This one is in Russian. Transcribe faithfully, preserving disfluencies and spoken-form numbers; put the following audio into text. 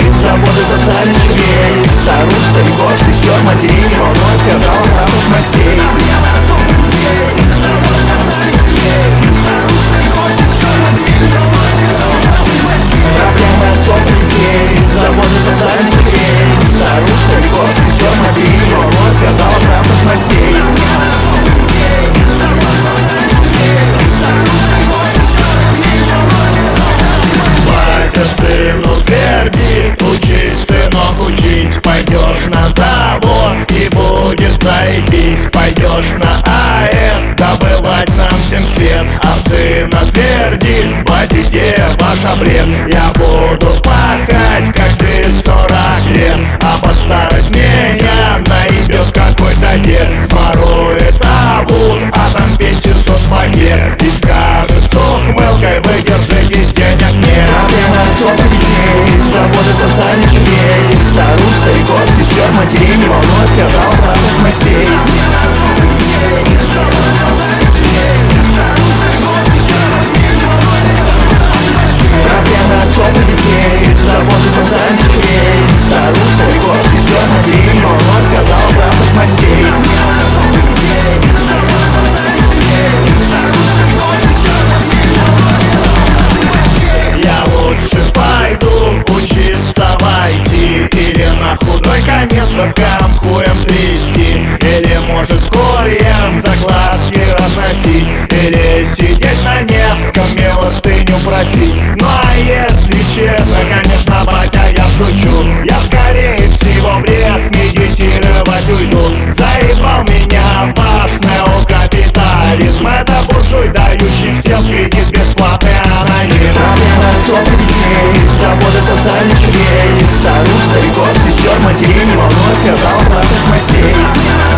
заботы социальных щелей. Старух, стариков, сестер, матерей не волнует феодалов, равных мастей. Проблемы отцов и детей, заботы социальных щелей. Старух, стариков, сестер, матерей не волнует феодалов, равных мастей. Проблемы отцов и детей, заботы социальных щелей. Старух, стариков, сестер, матерей не волнует феодалов, равных мастей. Проблемы отцов и детей, заботы социальных щелей. Старух, стариков, сестер, матерей не волнует феодалов, равных мастей. Батя сыну твердит: учись, сынок, учись. Пойдешь на завод и будет заебись. Пойдешь на АЭС добывать нам всем свет. А сын твердит: батя, где ваш обред? Я буду пахать, как ты, сорок лет. А под старость меня наебет какой-то дед. Сворует авут, а там пенсию соцпакет. И скажет с ухмылкой: вы держитесь, денег нет. Проблемы отцов и детей, заботы социальных щелей. Старух, стариков, сестер, матерей не волнует феодалов, равных мастей. Проблемы отцов и детей, заботы социальных щелей. Старух, стариков, сестер, матерей не волнует феодалов, равных мастей. Проблемы отцов и детей, заботы социальных щелей. Старух, стариков, сестер, матерей не волнует феодалов, равных мастей. Проблемы отцов и детей, заботы социальных щелей. Старух, стариков, сестер, матерей не волнует феодалов, равных мастей. Я лучше пойду учиться в ай ти, или на худой конец вебкам хуем трясти, или может курьером закладки разносить, или сидеть на Невском милостыню просить. Ну а если честно, конечно, батя, я шучу. Я скорее всего в лес медитировать уйду. Заебал меня ваш неокапитализм. Это буржуй, дающий всем в кредит бесплатный аноним. Проблемы отцов и детей, заботы социальных щелей. Старух, стариков, сестер, матерей не волнует феодалов, равных мастей.